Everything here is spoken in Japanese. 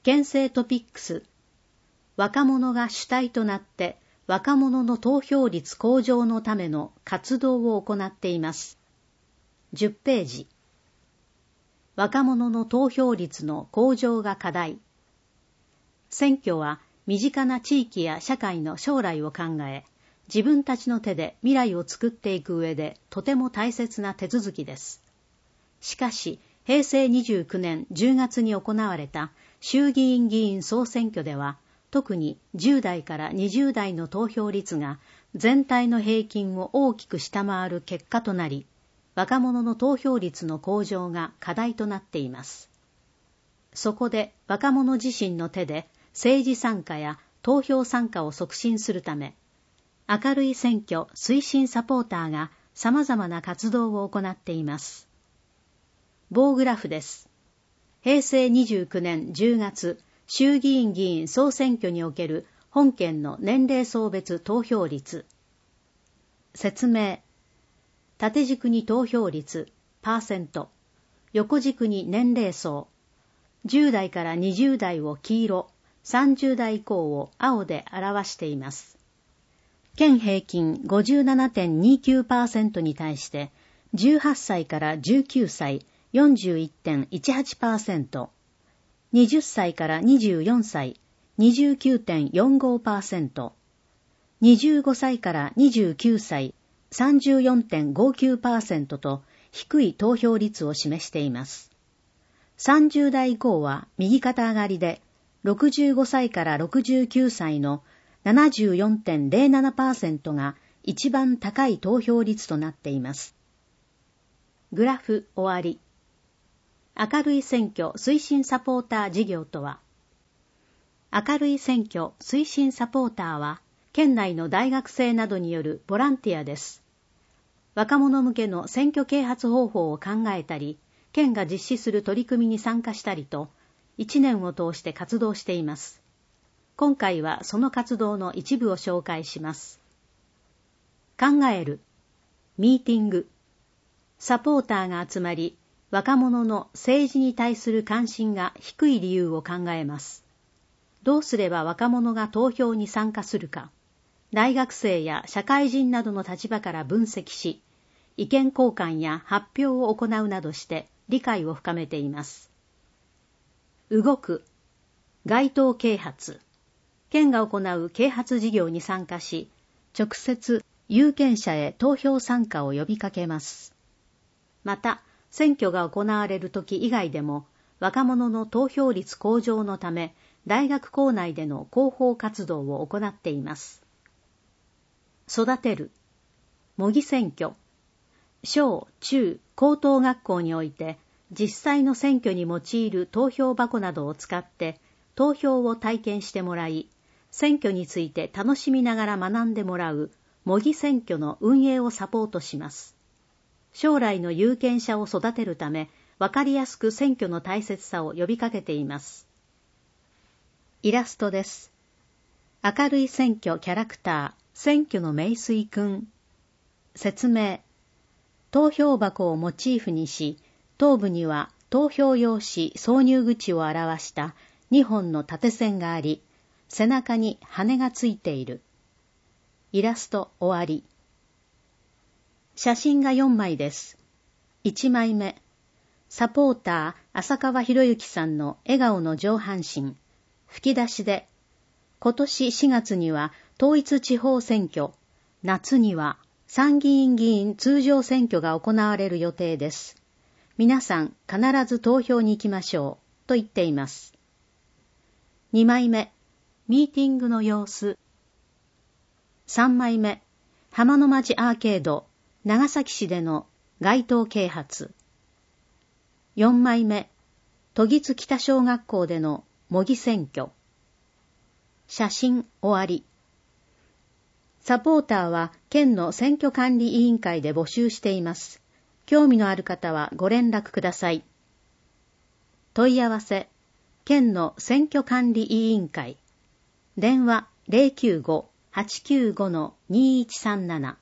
県政トピックス。若者が主体となって若者の投票率向上のための活動を行っています。10ページ。若者の投票率の向上が課題。選挙は身近な地域や社会の将来を考え、自分たちの手で未来を作っていく上でとても大切な手続きです。しかし、平成29年10月に行われた衆議院議員総選挙では、特に10代から20代の投票率が全体の平均を大きく下回る結果となり、若者の投票率の向上が課題となっています。そこで若者自身の手で政治参加や投票参加を促進するため、明るい選挙推進サポーターが様々な活動を行っています。棒グラフです。平成29年10月、衆議院議員総選挙における本県の年齢層別投票率。説明。縦軸に投票率、パーセント。横軸に年齢層。10代から20代を黄色、30代以降を青で表しています。県平均 57.29% に対して、18歳から19歳、41.18%、20歳から24歳、29.45%、25歳から29歳、34.59% と低い投票率を示しています。30代以降は右肩上がりで、65歳から69歳の 74.07% が一番高い投票率となっています。グラフ終わり。明るい選挙推進サポーター事業とは、明るい選挙推進サポーターは、県内の大学生などによるボランティアです。若者向けの選挙啓発方法を考えたり、県が実施する取り組みに参加したりと、1年を通して活動しています。今回はその活動の一部を紹介します。考える、ミーティング、サポーターが集まり、若者の政治に対する関心が低い理由を考えます。どうすれば若者が投票に参加するか、大学生や社会人などの立場から分析し、意見交換や発表を行うなどして理解を深めています。動く、街頭啓発。県が行う啓発事業に参加し、直接有権者へ投票参加を呼びかけます。また、選挙が行われる時以外でも、若者の投票率向上のため、大学構内での広報活動を行っています。育てる、模擬選挙。小・中・高等学校において、実際の選挙に用いる投票箱などを使って、投票を体験してもらい、選挙について楽しみながら学んでもらう模擬選挙の運営をサポートします。将来の有権者を育てるため、わかりやすく選挙の大切さを呼びかけています。イラストです。明るい選挙キャラクター、選挙の名水くん。説明。投票箱をモチーフにし、頭部には投票用紙挿入口を表した2本の縦線があり、背中に羽がついている。イラスト終わり。写真が4枚です。1枚目。サポーター浅川博之さんの笑顔の上半身。吹き出しで、今年4月には統一地方選挙、夏には参議院議員通常選挙が行われる予定です。皆さん必ず投票に行きましょう、と言っています。2枚目。ミーティングの様子。3枚目。浜の町アーケード、長崎市での街頭啓発。4枚目。都議津北小学校での模擬選挙。写真終わり。サポーターは県の選挙管理委員会で募集しています。興味のある方はご連絡ください。問い合わせ、県の選挙管理委員会。電話 095-895-2137